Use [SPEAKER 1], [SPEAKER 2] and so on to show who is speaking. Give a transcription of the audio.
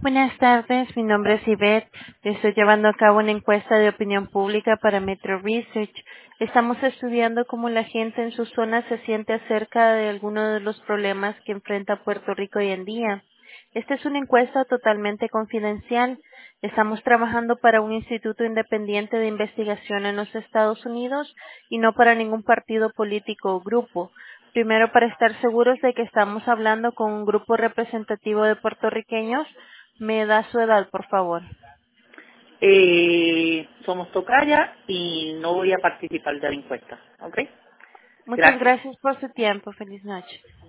[SPEAKER 1] Buenas tardes, mi nombre es Yvette. Estoy llevando a cabo una encuesta de opinión pública para Metro Research. Estamos estudiando cómo la gente en su zona se siente acerca de algunos de los problemas que enfrenta Puerto Rico hoy en día. Esta es una encuesta totalmente confidencial. Estamos trabajando para un instituto independiente de investigación en los Estados Unidos y no para ningún partido político o grupo. Primero, para estar seguros de que estamos hablando con un grupo representativo de puertorriqueños, me da su edad, por favor.
[SPEAKER 2] Somos tocaya y no voy a participar de la encuesta, ¿ok?
[SPEAKER 1] Muchas
[SPEAKER 2] Gracias.
[SPEAKER 1] gracias por su tiempo. Feliz noche.